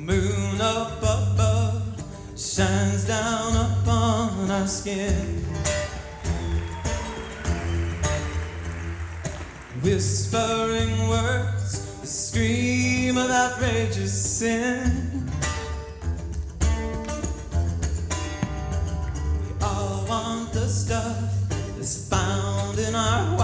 moon up above shines down upon our skin, whispering words, a scream of outrageous sin. We all want the stuff that's found in our